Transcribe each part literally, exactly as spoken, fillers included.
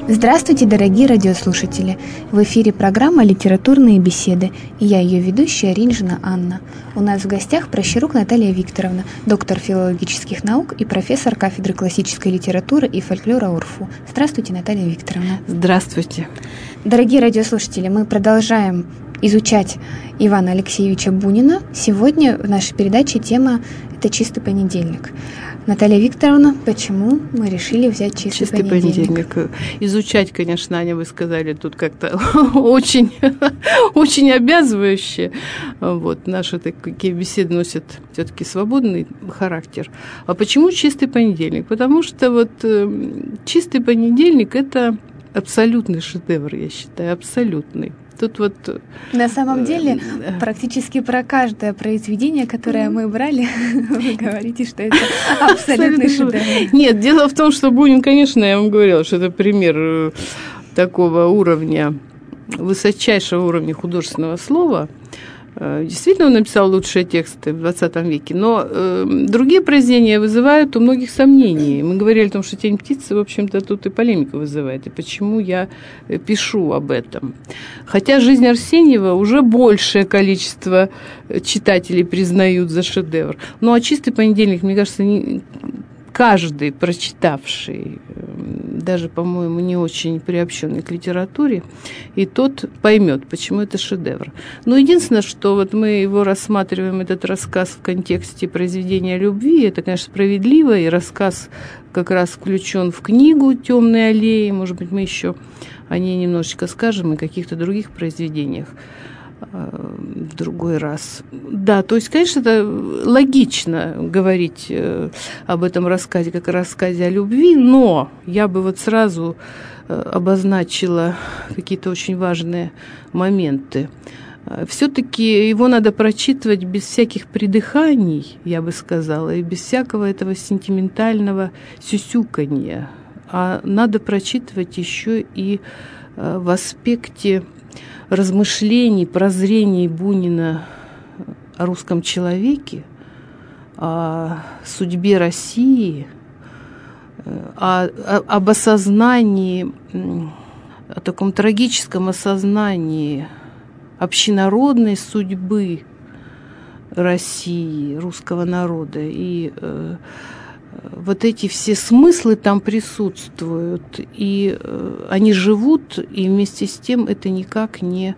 Здравствуйте, дорогие радиослушатели! В эфире программа «Литературные беседы», и я ее ведущая Ринжина Анна. У нас в гостях Прощерук Наталья Викторовна, доктор филологических наук и профессор кафедры классической литературы и фольклора УрФУ. Здравствуйте, Наталья Викторовна. Здравствуйте. Дорогие радиослушатели, мы продолжаем изучать Ивана Алексеевича Бунина. Сегодня в нашей передаче тема – это «Чистый понедельник». Наталья Викторовна, почему мы решили взять чистый, чистый понедельник? понедельник? Изучать, конечно, Аня, вы сказали, тут как-то очень, очень обязывающе. Вот, наши такие беседы носят все-таки свободный характер. А почему чистый понедельник? Потому что вот чистый понедельник – это абсолютный шедевр, я считаю, абсолютный. Тут вот... На самом деле, практически про каждое произведение, которое мы брали, вы говорите, что это абсолютный шедевр. Нет, дело в том, что Бунин, конечно, я вам говорила, что это пример такого уровня, высочайшего уровня художественного слова. Действительно, он написал лучшие тексты в двадцатом веке, но э, другие произведения вызывают у многих сомнений. Мы говорили о том, что «Тень птицы», в общем-то, тут и полемику вызывает, и почему я пишу об этом. Хотя «Жизнь Арсеньева» уже большее количество читателей признают за шедевр. Ну, а «Чистый понедельник», мне кажется, не... каждый прочитавший, даже, по-моему, не очень приобщенный к литературе, и тот поймет, почему это шедевр. Но единственное, что вот мы его рассматриваем, этот рассказ в контексте произведения любви, это, конечно, справедливо, и рассказ как раз включен в книгу «Темные аллеи». Может быть, мы еще о ней немножечко скажем и о каких-то других произведениях в другой раз. Да, то есть, конечно, это логично говорить э, об этом рассказе, как о рассказе о любви, но я бы вот сразу э, обозначила какие-то очень важные моменты. Все-таки его надо прочитывать без всяких придыханий, я бы сказала, и без всякого этого сентиментального сюсюканья. А надо прочитывать еще и э, в аспекте размышлений, прозрений Бунина о русском человеке, о судьбе России, о, о, об осознании, о таком трагическом осознании общенародной судьбы России, русского народа. И э, вот эти все смыслы там присутствуют, и э, они живут, и вместе с тем это никак не,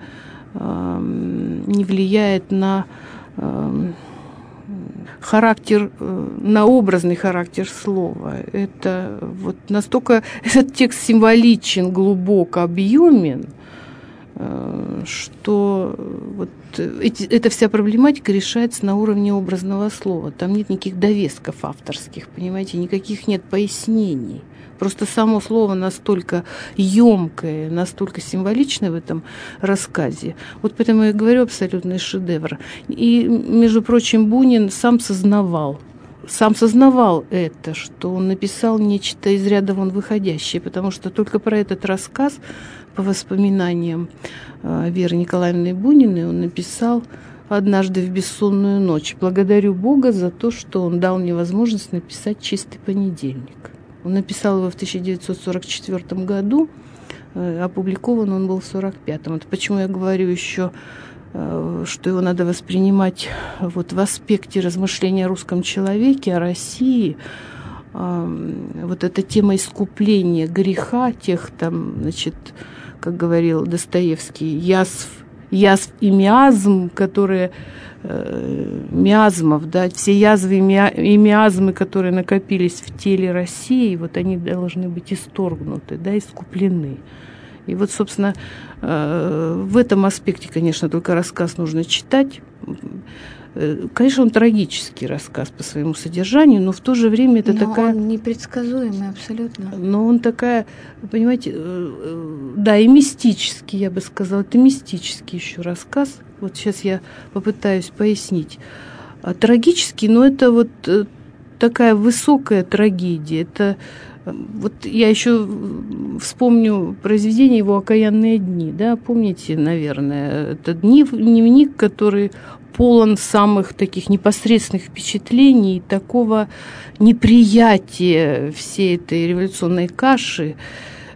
э, не влияет на э, характер, э, на образный характер слова. Это вот настолько этот текст символичен, глубок, объемен, э, что вот эти, эта вся проблематика решается на уровне образного слова. Там нет никаких довесков авторских, понимаете, никаких нет пояснений. Просто само слово настолько ёмкое, настолько символичное в этом рассказе. Вот поэтому я говорю абсолютный шедевр. И, между прочим, Бунин сам сознавал, сам сознавал это, что он написал нечто из ряда вон выходящее, потому что только про этот рассказ, по воспоминаниям Веры Николаевны Буниной, он написал однажды в бессонную ночь: «Благодарю Бога за то, что он дал мне возможность написать «Чистый понедельник». Он написал его в тысяча девятьсот сорок четвёртом году, опубликован он был в сорок пятом. Это почему я говорю еще, что его надо воспринимать вот в аспекте размышления о русском человеке, о России. Вот эта тема искупления греха, тех там, значит, как говорил Достоевский, язв, язв и миазм, которые, э, миазмов, да, все язвы и, миа, и миазмы, которые накопились в теле России, вот они должны быть исторгнуты, да, искуплены. И вот, собственно, э, в этом аспекте, конечно, только рассказ нужно читать. Конечно, он трагический рассказ по своему содержанию, но в то же время это но такая... он непредсказуемый абсолютно. Но он такая, понимаете, да, и мистический, я бы сказала, это мистический еще рассказ. Вот сейчас я попытаюсь пояснить. Трагический, но это вот такая высокая трагедия. Это вот я еще вспомню произведение его «Окаянные дни», да, помните, наверное, это дневник, который полон самых таких непосредственных впечатлений, такого неприятия всей этой революционной каши,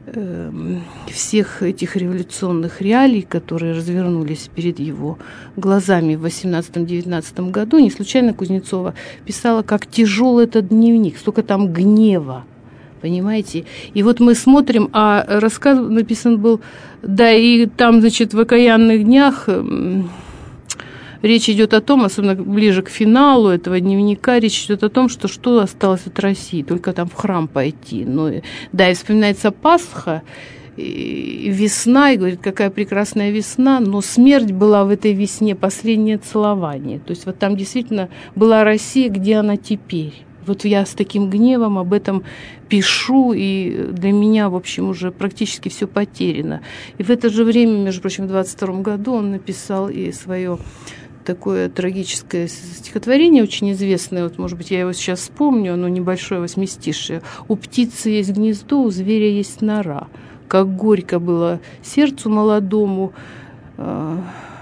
всех этих революционных реалий, которые развернулись перед его глазами в восемнадцатом-девятнадцатом году. Не случайно Кузнецова писала, как тяжел этот дневник, столько там гнева, понимаете? И вот мы смотрим, а рассказ написан был, да, и там, значит, в окаянных днях речь идет о том, особенно ближе к финалу этого дневника, речь идет о том, что что осталось от России, только там в храм пойти. Ну, да, и вспоминается Пасха, и весна, и говорит, какая прекрасная весна, но смерть была в этой весне, последнее целование. То есть вот там действительно была Россия, где она теперь. Вот я с таким гневом об этом пишу, и для меня, в общем, уже практически все потеряно. И в это же время, между прочим, в двадцать втором году он написал и свое такое трагическое стихотворение, очень известное, вот, может быть, я его сейчас вспомню, оно небольшое, восьмистишие. «У птицы есть гнездо, у зверя есть нора. Как горько было сердцу молодому э,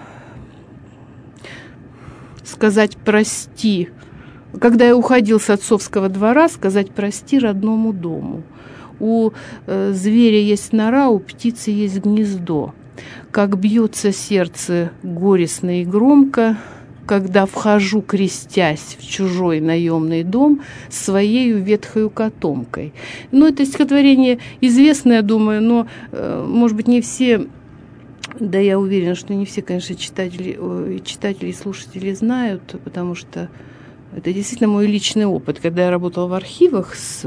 сказать прости. Когда я уходил с отцовского двора, сказать прости родному дому. У э, зверя есть нора, у птицы есть гнездо. Как бьется сердце горестно и громко, когда вхожу, крестясь, в чужой наемный дом своею ветхою котомкой». Ну, это стихотворение известное, думаю, но, э, может быть, не все, да я уверена, что не все, конечно, читатели, читатели и слушатели знают, потому что это действительно мой личный опыт. Когда я работала в архивах с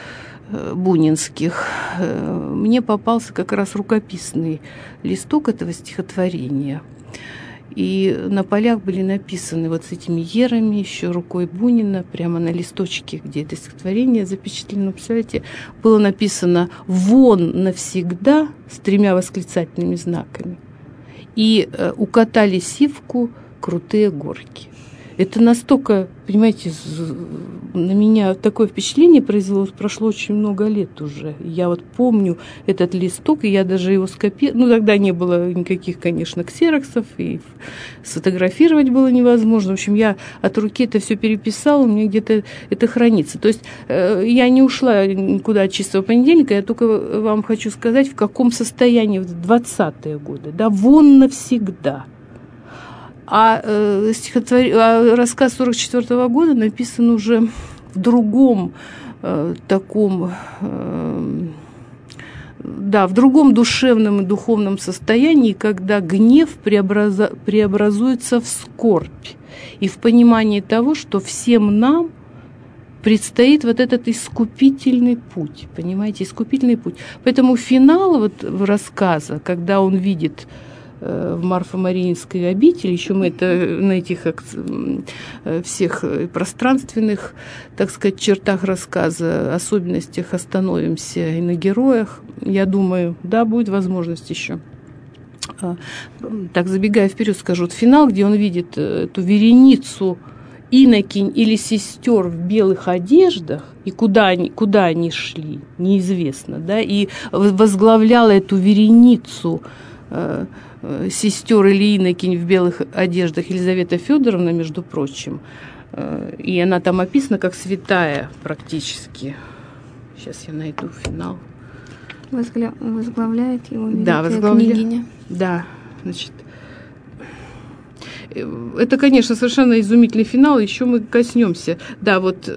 бунинских, мне попался как раз рукописный листок этого стихотворения. И на полях были написаны вот с этими ерами, еще рукой Бунина, прямо на листочке, где это стихотворение запечатлено. Представляете, было написано «Вон навсегда» с тремя восклицательными знаками. И укатали сивку крутые горки. Это настолько, понимаете, на меня такое впечатление произвело, прошло очень много лет уже. Я вот помню этот листок, и я даже его скопировала. Ну, тогда не было никаких, конечно, ксероксов, и сфотографировать было невозможно. В общем, я от руки это все переписала, у меня где-то это хранится. То есть э, я не ушла никуда от чистого понедельника, я только вам хочу сказать, в каком состоянии в двадцатые годы. Да, вон навсегда. А, э, стихотвор... а рассказ сорок четвёртого года написан уже в другом э, таком, э, да, в другом душевном и духовном состоянии, когда гнев преобраза... преобразуется в скорбь и в понимании того, что всем нам предстоит вот этот искупительный путь, понимаете, искупительный путь. Поэтому финал вот рассказа, когда он видит в Марфо-Мариинской обители, еще мы это на этих всех пространственных, так сказать, чертах рассказа, особенностях остановимся и на героях. Я думаю, да, будет возможность еще. Так, забегая вперед, скажу, вот финал, где он видит эту вереницу инокинь или сестер в белых одеждах, и куда они, куда они шли, неизвестно, да, и возглавляла эту вереницу сестер или инокинь в белых одеждах Елизавета Федоровна, между прочим, и она там описана как святая практически. Сейчас я найду финал. Возгля... Возглавляет его великая да, возглавля... княгиня. Да, значит, это, конечно, совершенно изумительный финал, еще мы коснемся. Да, вот...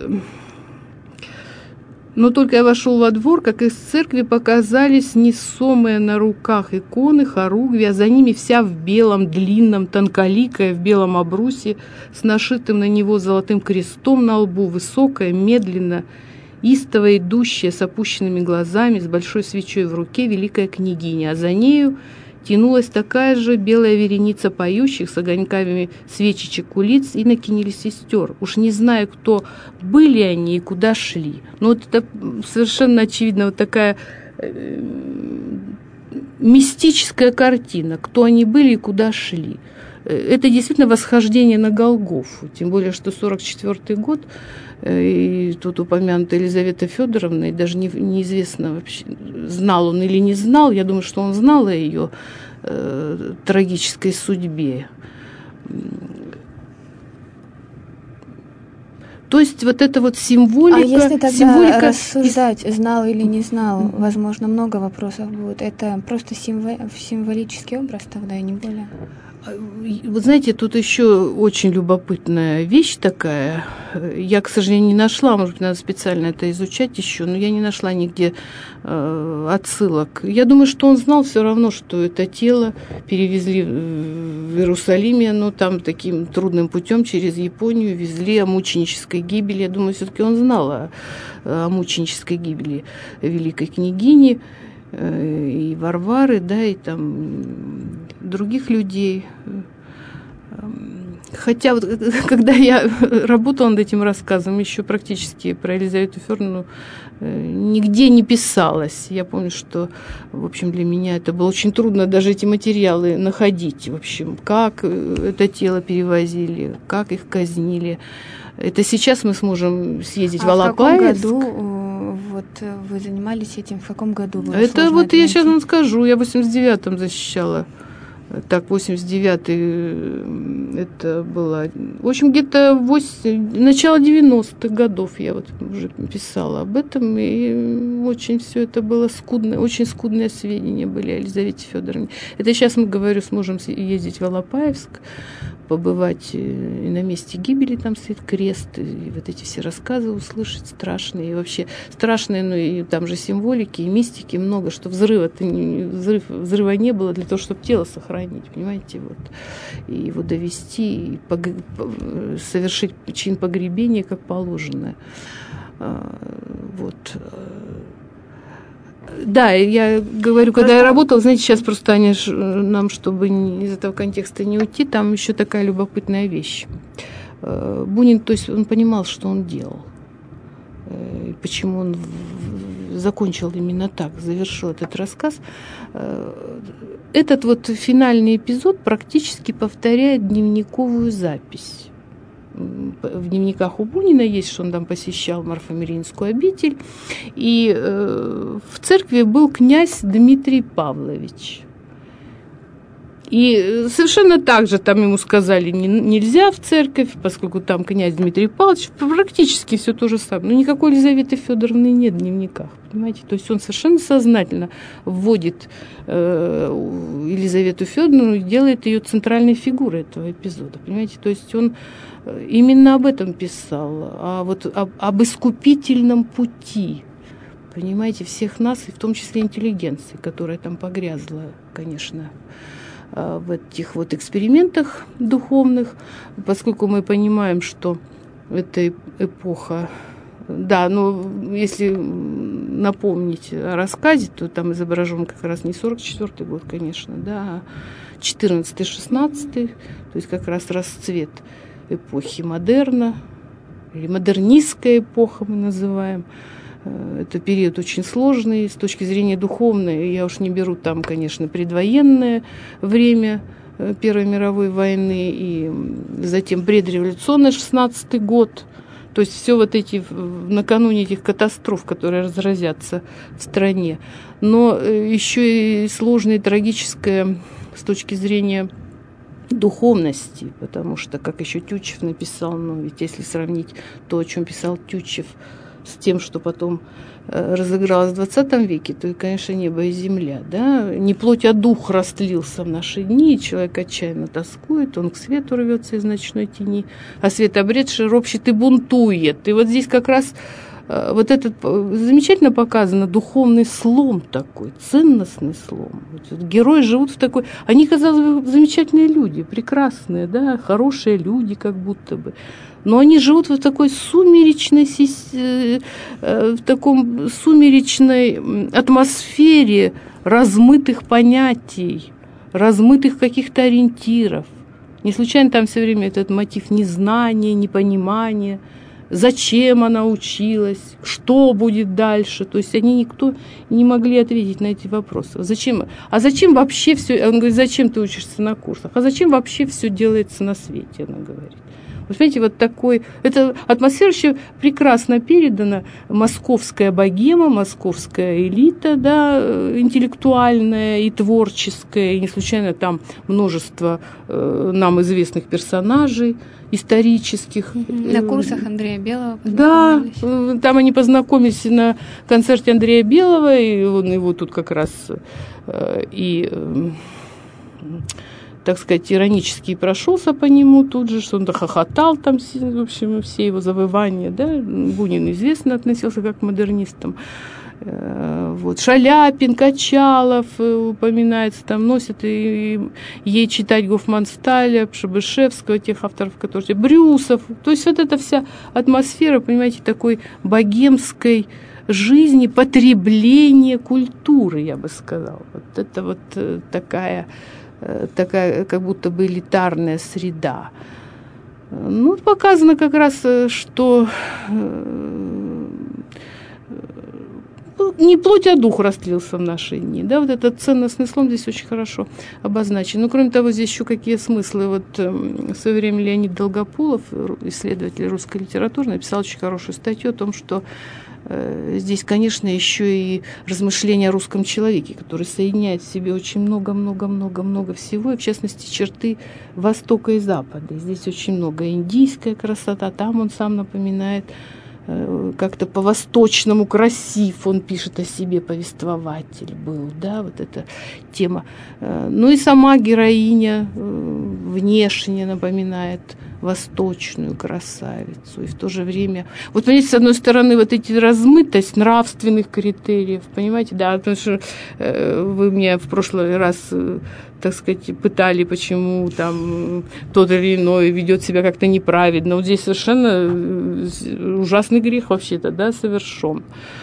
Но только я вошел во двор, как из церкви показались несомые на руках иконы, хоругви, а за ними вся в белом, длинном, тонколикая, в белом обрусе, с нашитым на него золотым крестом на лбу, высокая, медленно, истово идущая, с опущенными глазами, с большой свечой в руке, великая княгиня, а за нею тянулась такая же белая вереница поющих с огоньками свечечек у лиц инокинь или сестер. Уж не знаю, кто были они и куда шли. Но вот это совершенно очевидно вот такая э, мистическая картина, кто они были и куда шли. Это действительно восхождение на Голгофу, тем более, что сорок четвёртый год, и тут упомянута Елизавета Федоровна, и даже не, неизвестно вообще, знал он или не знал, я думаю, что он знал о ее э, трагической судьбе. То есть вот эта вот символика... А если тогда символика... рассуждать, знал или не знал, mm-hmm. возможно, много вопросов будет. Это просто символ... символический образ тогда, и не более? Вы знаете, тут еще очень любопытная вещь такая. Я, к сожалению, не нашла, может быть, надо специально это изучать еще, но я не нашла нигде э, отсылок. Я думаю, что он знал все равно, что это тело перевезли в Иерусалиме, но там таким трудным путем через Японию везли о мученической гибели. Я думаю, все-таки он знал о, о мученической гибели великой княгини и Варвары, да, и там других людей. Хотя вот когда я работала над этим рассказом, еще практически про Елизавету Фёдоровну нигде не писалось. Я помню, что, в общем, для меня это было очень трудно даже эти материалы находить. В общем, как это тело перевозили, как их казнили. Это сейчас мы сможем съездить а в Алапаевск. В каком году вот, вы занимались этим? В каком году было это вот это я найти? Сейчас вам скажу. Я в восемьдесят девятом защищала. Так, восемьдесят девятый это было... В общем, где-то восемь, начало девяностых годов я вот уже писала об этом, и очень все это было скудное, очень скудные сведения были о Елизавете Фёдоровне. Это сейчас мы, говорю, сможем ездить в Алапаевск, побывать и на месте гибели, там стоит крест, и вот эти все рассказы услышать страшные, и вообще страшные, ну и там же символики, и мистики много, что взрыва-то, взрыв, взрыва не было для того, чтобы тело сохранить, понимаете, вот, и его довести, и пог... совершить чин погребения как положено. Вот. Да, я говорю, когда просто... я работала, знаете, сейчас просто, Аня, нам, чтобы из этого контекста не уйти, там еще такая любопытная вещь. Бунин, то есть он понимал, что он делал, и почему он закончил именно так, завершил этот рассказ. Этот вот финальный эпизод практически повторяет дневниковую запись. В дневниках у Бунина есть, что он там посещал Марфомиринскую обитель, и э, в церкви был князь Дмитрий Павлович. И совершенно так же там ему сказали, не, нельзя в церковь, поскольку там князь Дмитрий Павлович, практически все то же самое. Но никакой Елизаветы Фёдоровны нет в дневниках, понимаете? То есть он совершенно сознательно вводит э, Елизавету Фёдоровну и делает ее центральной фигурой этого эпизода, понимаете? То есть он именно об этом писал, а вот об, об искупительном пути, понимаете, всех нас, и в том числе интеллигенции, которая там погрязла, конечно, в этих вот экспериментах духовных, поскольку мы понимаем, что эта эпоха, да, но если напомнить о рассказе, то там изображен как раз не сорок четвёртый год, конечно, да, а четырнадцатый-шестнадцатый, то есть как раз расцвет эпохи модерна, или модернистская эпоха мы называем. Это период очень сложный с точки зрения духовной. Я уж не беру там, конечно, предвоенное время Первой мировой войны и затем предреволюционный шестнадцатый год. То есть все вот эти, накануне этих катастроф, которые разразятся в стране. Но еще и сложное и трагическое с точки зрения духовности, потому что, как еще Тютчев написал, ну ведь если сравнить то, о чем писал Тютчев, с тем, что потом э, разыгралось в двадцатом веке, то, конечно, небо и земля, да, не плоть, а дух растлился в наши дни, и человек отчаянно тоскует, он к свету рвется из ночной тени, а свет обретший ропщет и бунтует. И вот здесь как раз э, вот этот замечательно показано духовный слом такой, ценностный слом. Вот герои живут в такой... Они, казалось бы, замечательные люди, прекрасные, да, хорошие люди как будто бы. Но они живут в такой сумеречной, в таком сумеречной атмосфере размытых понятий, размытых каких-то ориентиров. Не случайно там все время этот мотив незнания, непонимания, зачем она училась, что будет дальше. То есть они никто не могли ответить на эти вопросы. Зачем? А зачем вообще все? Он говорит, зачем ты учишься на курсах? А зачем вообще все делается на свете, она говорит. Вы знаете, вот такой... Эта атмосфера еще прекрасно передана. Московская богема, московская элита, да, интеллектуальная и творческая. И не случайно там множество э, нам известных персонажей исторических. На курсах Андрея Белого познакомились. Да, там они познакомились на концерте Андрея Белого, и он его тут как раз э, и, э, так сказать, иронически прошелся по нему тут же, что он хохотал там, в общем, все его завоевания, да. Бунин известно относился как к модернистам. Вот. Шаляпин, Качалов упоминается, там носят и, и ей читать Гофмансталя, Пшебышевского, тех авторов, которые... Брюсов. То есть вот эта вся атмосфера, понимаете, такой богемской жизни, потребления культуры, я бы сказала. Вот это вот такая, такая как будто бы элитарная среда. Ну, показано как раз, что... не плоть, а дух растлился в наши дни. Да, вот этот ценностный слом здесь очень хорошо обозначен. Но, кроме того, здесь еще какие смыслы. Вот в свое время Леонид Долгополов, исследователь русской литературы, написал очень хорошую статью о том, что э, здесь, конечно, еще и размышления о русском человеке, который соединяет в себе очень много-много-много-много всего, и, в частности, черты Востока и Запада. И здесь очень много индийская красота, там он сам напоминает как-то по-восточному красив, он пишет о себе, повествователь был, да, вот эта тема. Ну и сама героиня внешне напоминает восточную красавицу, и в то же время, вот, понимаете, с одной стороны, вот эти размытость нравственных критериев, понимаете, да, потому что э, вы меня в прошлый раз, э, так сказать, пытали, почему там тот или иной ведет себя как-то неправедно, вот здесь совершенно ужасный грех вообще-то, да, совершен.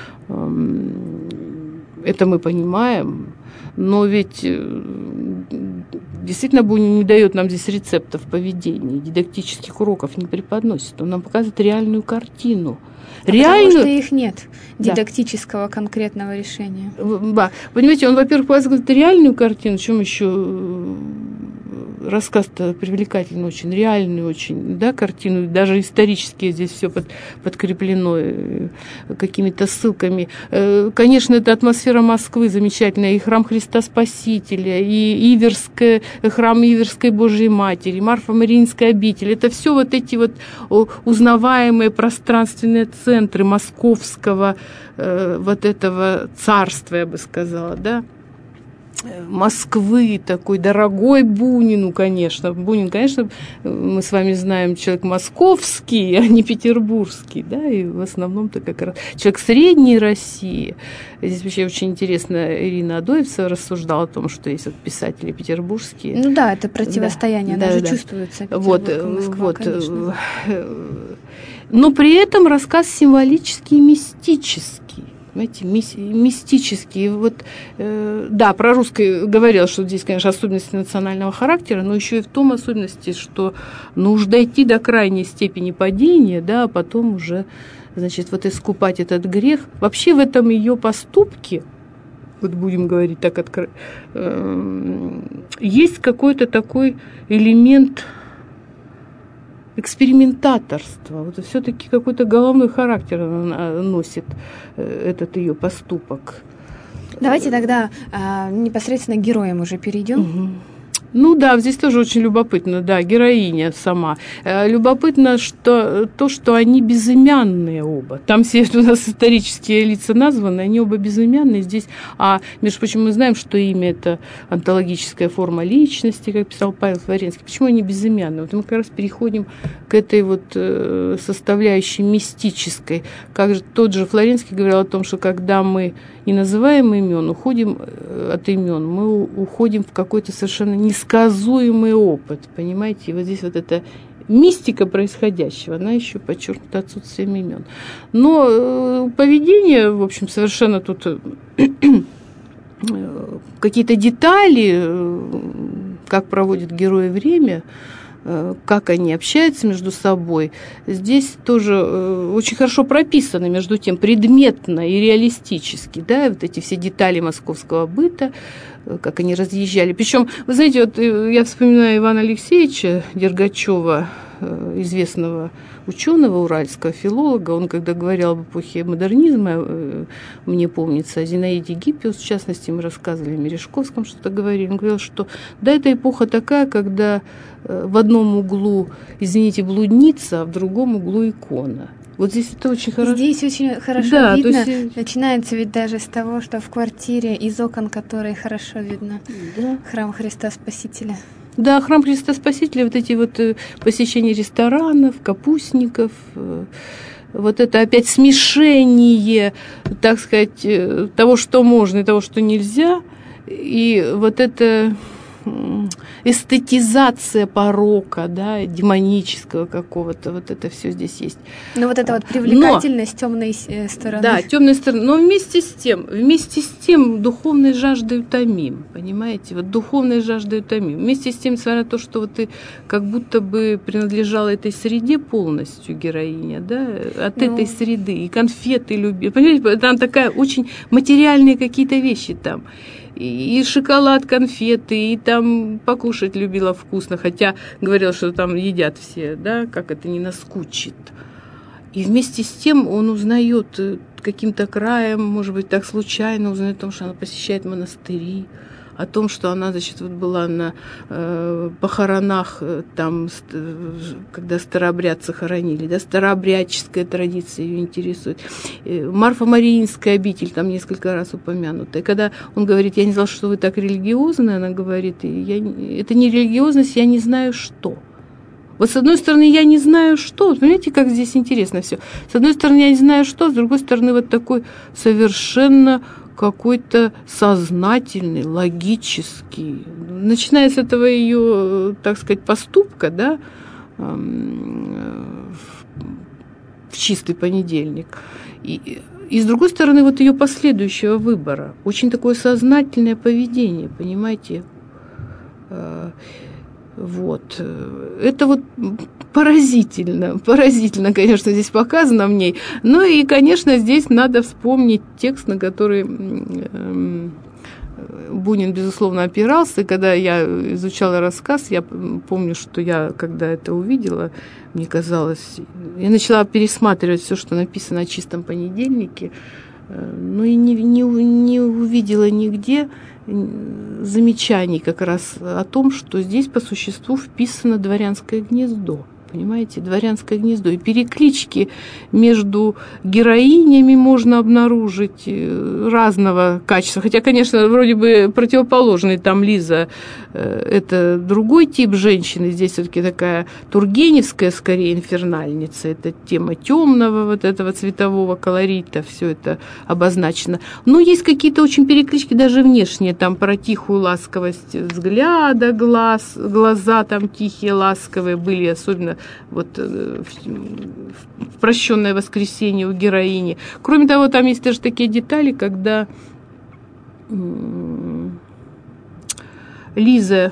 Это мы понимаем, но ведь действительно Бунин не дает нам здесь рецептов поведения, дидактических уроков не преподносит. Он нам показывает реальную картину. А реальную... Потому что их нет, дидактического, да, конкретного решения. Да. Понимаете, он, во-первых, показывает реальную картину, чем еще рассказ-то привлекательный очень, реальную очень, да, картину, даже исторически здесь все под, подкреплено какими-то ссылками. Конечно, это атмосфера Москвы замечательная, и храм Христа Спасителя, и Иверская, храм Иверской Божьей Матери, Марфа-Мариинская обитель. Это все вот эти вот узнаваемые пространственные центры московского вот этого царства, я бы сказала, да, Москвы, такой дорогой Бунину, конечно. Бунин, конечно, мы с вами знаем, человек московский, а не петербургский, да, и в основном-то как раз человек средней России. Здесь вообще очень интересно, Ирина Адоевцева рассуждала о том, что есть вот писатели петербургские. Ну да, это противостояние, да, оно да, же да. чувствуется, Петербург вот, и Москва, вот, конечно. Но при этом рассказ символический и мистический. Понимаете, мистические. Вот, э, да, про русское говорил, что здесь, конечно, особенности национального характера, но еще и в том особенности, что нужно дойти до крайней степени падения, да, а потом уже, значит, вот искупать этот грех. Вообще в этом ее поступке, вот будем говорить так открыто, э, есть какой-то такой элемент экспериментаторство. Вот все-таки какой-то головной характер носит этот ее поступок. Давайте тогда а, непосредственно к героям уже перейдем. Угу. Ну да, здесь тоже очень любопытно, да, героиня сама. Любопытно, что то, что они безымянные оба. Там все у нас исторические лица названы, они оба безымянные здесь. А, между прочим, мы знаем, что имя – это онтологическая форма личности, как писал Павел Флоренский. Почему они безымянные? Вот мы как раз переходим к этой вот составляющей мистической. Как же тот же Флоренский говорил о том, что когда мы не называем имен, уходим от имен, мы уходим в какой-то совершенно несказуемый опыт, понимаете? И вот здесь вот эта мистика происходящего, она еще подчеркнута отсутствием имен. Но э, поведение, в общем, совершенно тут э, какие-то детали, э, как проводят герои время, как они общаются между собой, здесь тоже очень хорошо прописано, между тем, предметно и реалистически, да, вот эти все детали московского быта, как они разъезжали. Причем, вы знаете, вот я вспоминаю Ивана Алексеевича Дергачева, известного ученого, уральского филолога. Он, когда говорил об эпохе модернизма, мне помнится, о Зинаиде Гиппиус, в частности, мы рассказывали о Мережковском, что-то говорили. Он говорил, что да, это эпоха такая, когда в одном углу, извините, блудница, а в другом углу икона. Вот здесь это очень хорошо. Здесь очень хорошо да, видно. Есть... Начинается ведь даже с того, что в квартире, из окон которой хорошо видно да. храм Христа Спасителя. Да, храм Христа Спасителя, вот эти вот посещения ресторанов, капустников, вот это опять смешение, так сказать, того, что можно и того, что нельзя, и вот это эстетизация порока, да, демонического какого-то, вот это все здесь есть. Ну вот это вот привлекательность темной стороны. Да, темной стороны. Но вместе с тем, вместе с тем духовной жаждой утомим, понимаете? Вот духовной жаждой утомим. Вместе с тем, несмотря на то, что вот ты как будто бы принадлежала этой среде полностью, героиня, да, от ну... этой среды, и конфеты любила. Понимаете, там такая очень материальные какие-то вещи там. И шоколад, конфеты, и там покушать любила вкусно, хотя говорила, что там едят все, да, как это не наскучит. И вместе с тем он узнает каким-то краем, может быть, так случайно узнает о том, что она посещает монастыри, о том, что она, значит, вот была на э, похоронах, там, когда старообрядцы хоронили, да, старообрядческая традиция ее интересует. Марфа-Мариинская обитель, там несколько раз упомянута. И когда он говорит, я не знала, что вы так религиозны, она говорит, я, это не религиозность, я не знаю, что. Вот с одной стороны, я не знаю, что. Понимаете, как здесь интересно все. С одной стороны, я не знаю, что, с другой стороны, вот такой совершенно какой-то сознательный, логический. Начиная с этого ее, так сказать, поступка, да, в чистый понедельник. И, и с другой стороны, вот ее последующего выбора. Очень такое сознательное поведение, понимаете? Вот. Это вот поразительно, поразительно, конечно, здесь показано в ней. Ну и, конечно, здесь надо вспомнить текст, на который Бунин, безусловно, опирался. И когда я изучала рассказ, я помню, что я, когда это увидела, мне казалось, я начала пересматривать все, что написано о чистом понедельнике, но и не, не, не увидела нигде замечаний как раз о том, что здесь по существу вписано дворянское гнездо. Понимаете, дворянское гнездо. И переклички между героинями можно обнаружить разного качества. Хотя, конечно, вроде бы противоположный. Там Лиза – это другой тип женщины. Здесь все-таки такая тургеневская, скорее, инфернальница. Это тема темного вот этого цветового колорита. Все это обозначено. Но есть какие-то очень переклички даже внешние. Там про тихую ласковость взгляда, глаз, глаза там тихие, ласковые были, особенно вот в прощенное воскресенье у героини. Кроме того, там есть даже такие детали, когда Лиза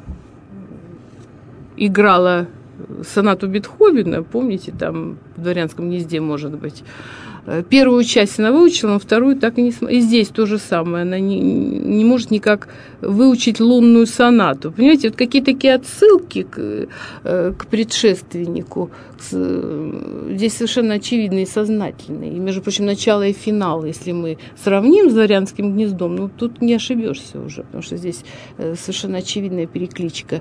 играла сонату Бетховена, помните, там в «Дворянском гнезде», может быть. Первую часть она выучила, но вторую так и не смогла. И здесь то же самое. Она не, не может никак выучить лунную сонату. Понимаете, вот какие-то такие отсылки к, к предшественнику здесь совершенно очевидные и сознательные. И, между прочим, начало и финал, если мы сравним с «Дворянским гнездом», ну, тут не ошибешься уже, потому что здесь совершенно очевидная перекличка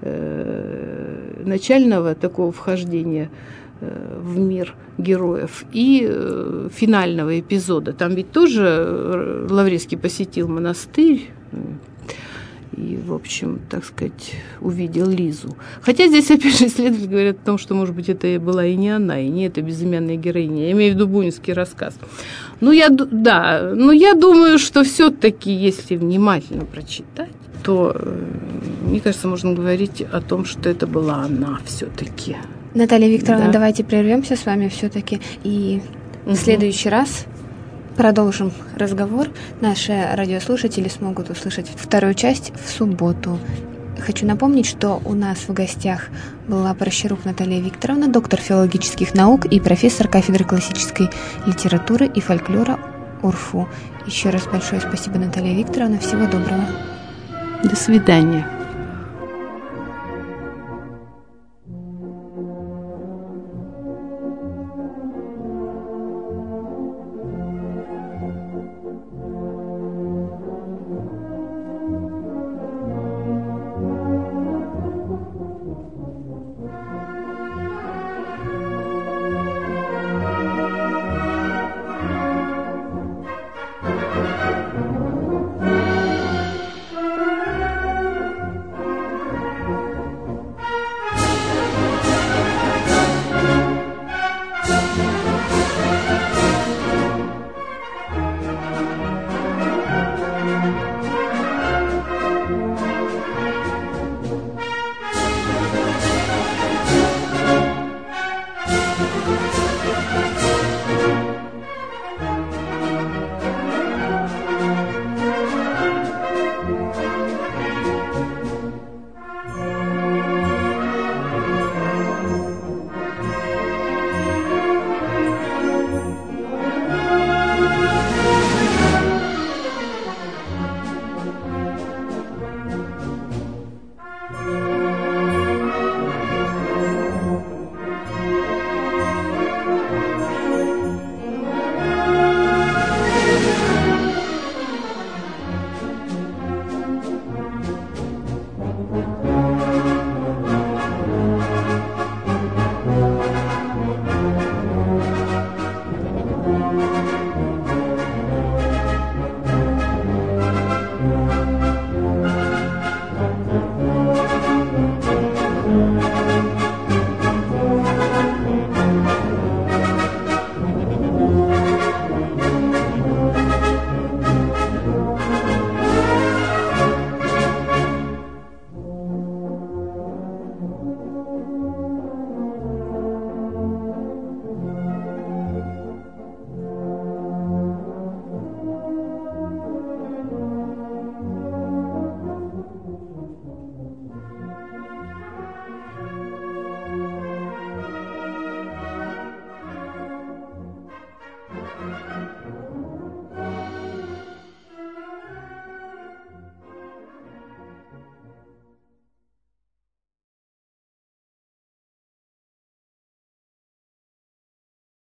начального такого вхождения в мир героев и финального эпизода. Там ведь тоже Лаврецкий посетил монастырь и, в общем, так сказать, увидел Лизу. Хотя здесь, опять же, исследователи говорят о том, что, может быть, это была и не она, и не эта безымянная героиня. Я имею в виду бунинский рассказ. Ну, я, да, но я думаю, что все-таки, если внимательно прочитать, то, мне кажется, можно говорить о том, что это была она все-таки. Наталья Викторовна, да. Давайте прервемся с вами все-таки и угу. в следующий раз продолжим разговор. Наши радиослушатели смогут услышать вторую часть в субботу. Хочу напомнить, что у нас в гостях была Прощерук Наталья Викторовна, доктор филологических наук и профессор кафедры классической литературы и фольклора УрФУ. Еще раз большое спасибо, Наталья Викторовна. Всего доброго. До свидания.